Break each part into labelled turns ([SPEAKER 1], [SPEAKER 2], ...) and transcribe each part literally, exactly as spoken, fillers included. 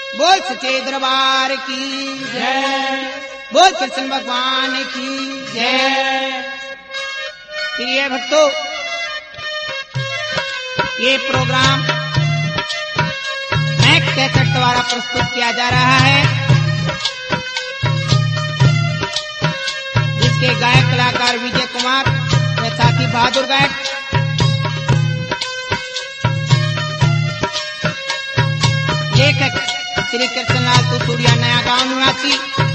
[SPEAKER 1] बोल सच्चे दरबार की
[SPEAKER 2] जय।
[SPEAKER 1] बोल कृष्ण भगवान की
[SPEAKER 2] जय।
[SPEAKER 1] प्रिय भक्तों, ये प्रोग्राम मैक कैसेट द्वारा प्रस्तुत किया जा रहा है, जिसके गायक कलाकार विजय कुमार व साथी बहादुर गायक। लेखक श्री कृष्णलाल कुसूरिया, नया गांव निवासी।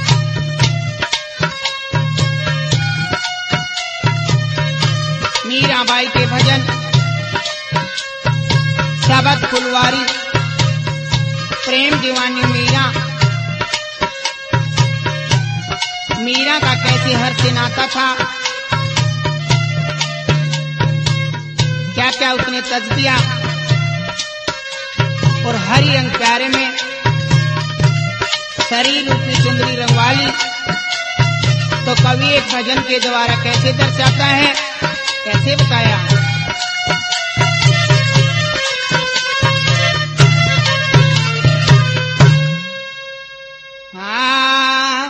[SPEAKER 1] मीराबाई के भजन, शबद फुलवारी, प्रेम दीवानी मीरा, मीरा का कैसे हर से नाता था, क्या क्या उसने तज दिया, और हरी रंग प्यारे में शरीर रूपी सुंदरी रंगवाली, तो कवि एक भजन के द्वारा कैसे दर्शाता है, कैसे बताया। हाँ,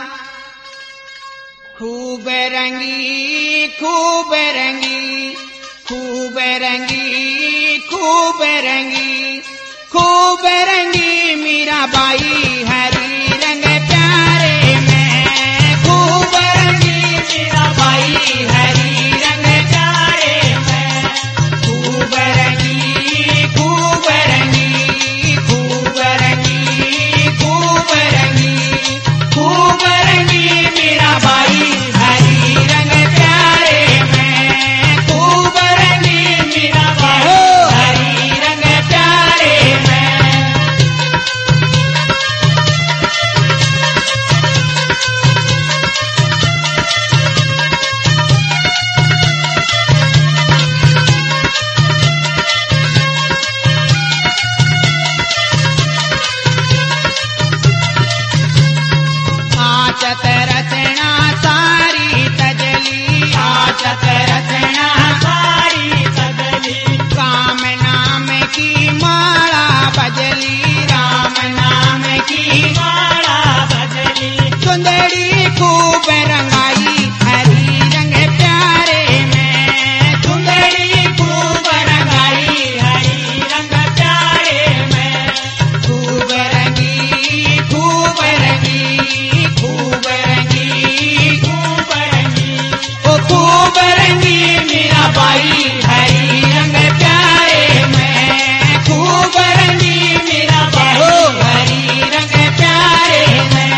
[SPEAKER 1] खूब रंगी खूब रंगी खूब रंगी खूब रंगी खूब रंगी मीराबाई हरी रंग प्यारे में, खूब रंगी मीराबाई हरी रंग प्यारे में, खूब रंगी खूब रंगी खूब रंगी खूब रंगी खूब रंगी मीराबाई हरी रंग प्यारे में, खूब रंगी मीराबाई हरी रंग प्यारे में। आचत रचना सारी तजली, आचत रचना सारी तजली, राम नाम की माला बजली, राम नाम की माला बजली, सुंदरी खूब रंगाई हरी रंग प्यारे में, सुंदरी खूब रंगाई हरी रंग प्यारे में, खूब रंगी खूब रंगी खूब रंगी खूब रंगी ओ खूब रंगी मीराबाई हरी रंग प्यारे में, खूब रंगी मीराबाई हरी रंग प्यारे में।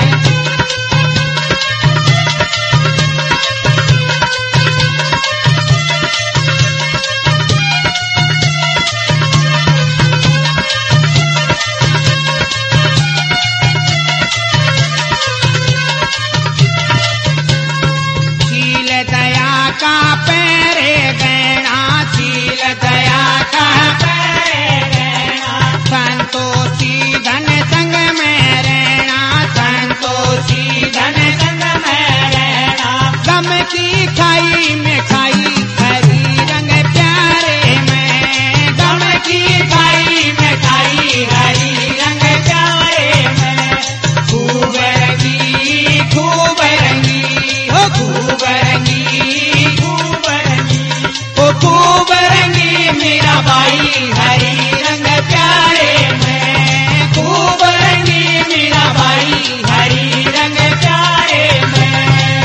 [SPEAKER 1] शील दया का पैरे गैना, शील दया का पैरे गैना, संतोषी धन संग में रहना, संतोषी धन संग में रहना, गम की खाई में खाई हरी रंग प्यारे में, गम की खाई में खाई हरी रंग प्यारे में, खूब रंगी खूब रंगी ओ खूब रंगी खूब रंगी ओ खूब रंगी मीराबाई हरी रंग प्यारे में, खूब रंगी मीराबाई हरी रंग प्यारे में।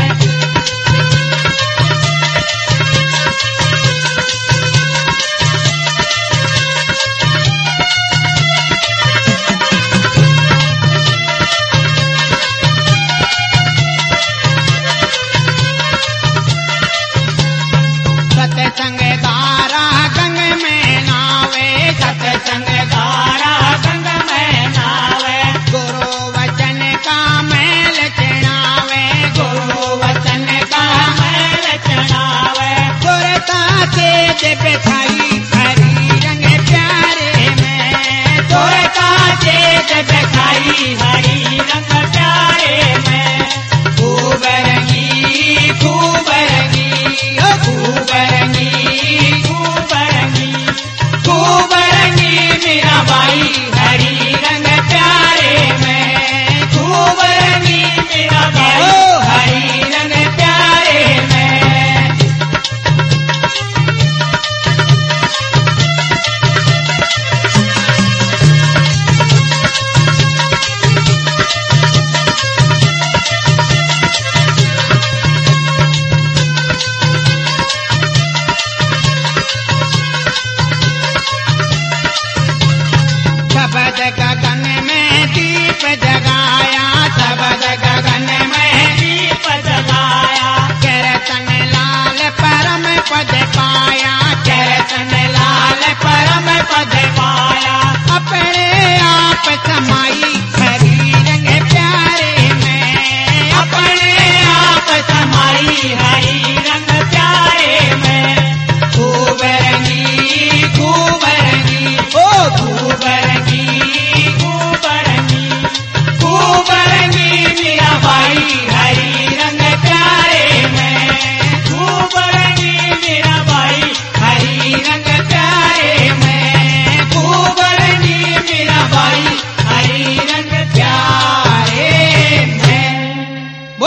[SPEAKER 1] सत्संग धारा गंग में नावे, सत्संग धारा गंग में नावे, गुरु वचन का मैल चढ़ावे, गुरु वचन का मैल चढ़ावे, सुरता से जब छाई हरी रंग प्यारे में, सुरता से जब छाई हरी रंग प्यारे में, खूब रंगी खूब रंगी ओ खूब रंगी खूब रंगी खूब रंगी मीराबाई हरी रंग प्यारे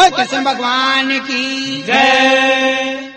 [SPEAKER 1] बोल कृष्ण भगवान की
[SPEAKER 2] जय।